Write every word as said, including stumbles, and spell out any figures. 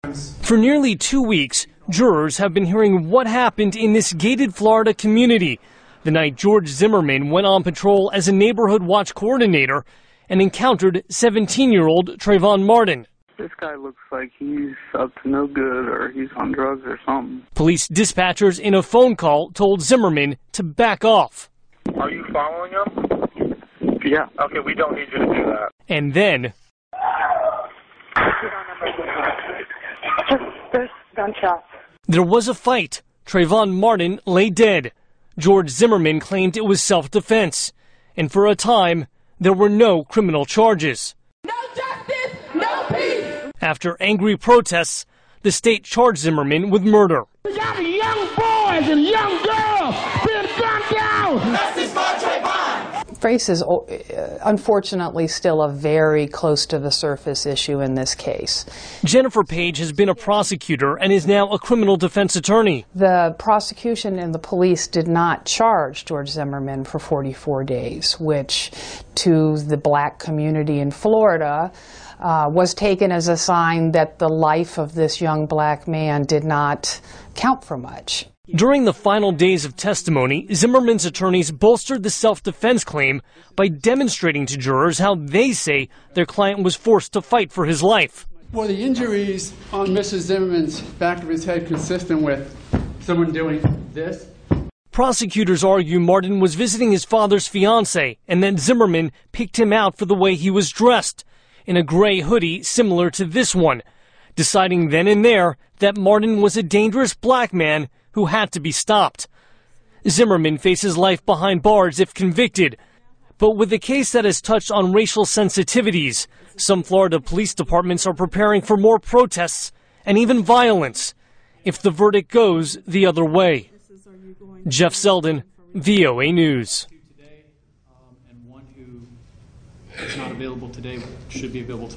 For nearly two weeks, jurors have been hearing what happened in this gated Florida community the night George Zimmerman went on patrol as a neighborhood watch coordinator and encountered seventeen-year-old Trayvon Martin. This guy looks like he's up to no good or he's on drugs or something. Police dispatchers in a phone call told Zimmerman to back off. Are you following him? Yeah. Okay, we don't need you to do that. And then There's gunshots. there was a fight. Trayvon Martin lay dead. George Zimmerman claimed it was self-defense. And for a time, there were no criminal charges. No justice, no peace. After angry protests, the state charged Zimmerman with murder. We got young boys and young girls being gunned down. Justice for Trayvon. Race is unfortunately still a very close to the surface issue in this case. Jennifer Page has been a prosecutor and is now a criminal defense attorney. The prosecution and the police did not charge George Zimmerman for forty-four days, which to the black community in Florida uh, was taken as a sign that the life of this young black man did not count for much. During the final days of testimony, Zimmerman's attorneys bolstered the self-defense claim by demonstrating to jurors how they say their client was forced to fight for his life. Were the injuries on Mister Zimmerman's back of his head consistent with someone doing this? Prosecutors argue Martin was visiting his father's fiancée and that Zimmerman picked him out for the way he was dressed, in a gray hoodie similar to this one, deciding then and there that Martin was a dangerous black man who had to be stopped. Zimmerman faces life behind bars if convicted. But with a case that has touched on racial sensitivities, some Florida police departments are preparing for more protests and even violence if the verdict goes the other way. Jeff Selden, V O A News. And one who is not available today should be available tomorrow.